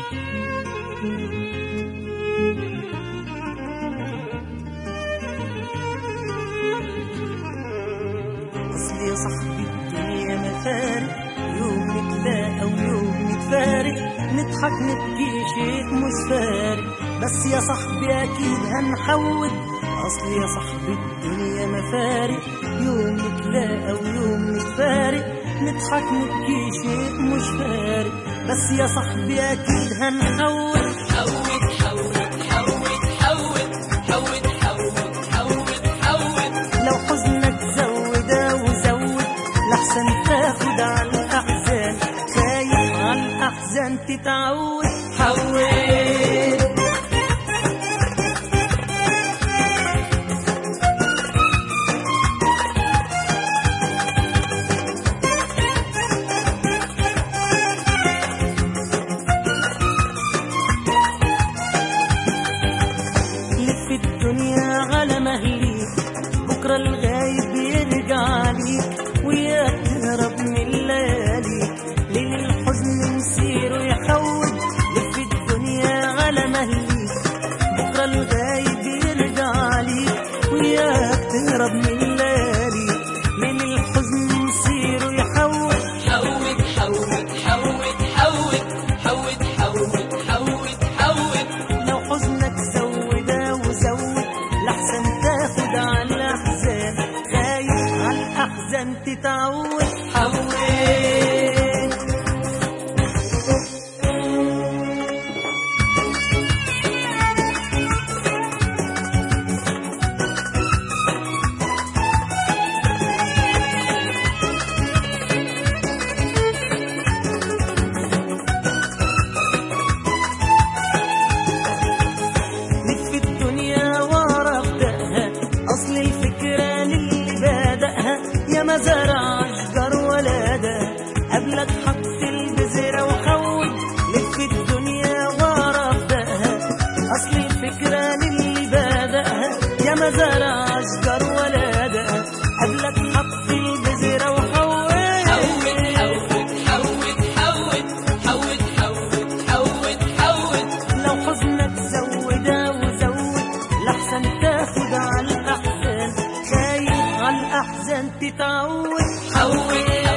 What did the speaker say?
أصل يا صاحبي الدنيا مفارق، يوم نتلاقى ويوم نتفارق، نضحك نبكي شيء مش فارق، بس يا صاحبي أكيد هنحود. أصل يا صاحبي الدنيا مفارق، يوم نتلاقى ويوم نتفارق، نضحك نبكي شيء مش فارق، بس يا صاحبي أكيد هنحود. حود حود حود حود حود حود حود حود، لو حزنك زودها وزود، لحسن تاخد على الأحزان، خايف على الأحزان تتعود. حود لف الدنيا على مهليك، بكرة الغايب يرجع ليك، وياك تهرب من اللياليك، ليل الحزن مسيره يحود. لف الدنيا على مهليك، بكرة الغايب يرجع ليك، وياك تهرب من اللياليك، ليل الحزن مسيره يحود. حود حود حود حود حود حود حود حود، لو حزنك زودها وزود، لحسن تاخد على الأحزان، خايف على الأحزان تتعود. حود لف الدنيا ورا ابدأها، أصل الفكرة للي بادئها، يا ما زرع أشجار ولادها، قبلك حط البذرة وحود. لف الدنيا ورا ابدأها، أصل الفكرة للي بادئها، يا ما زرع أشجار ولادها، قبلك حط البذرة وحود. حود حود حود حود حود حود حود، لو حزنك زودها وزود، لحسن تاخد على الأحزان، خايف على الأحزان تتعود. حود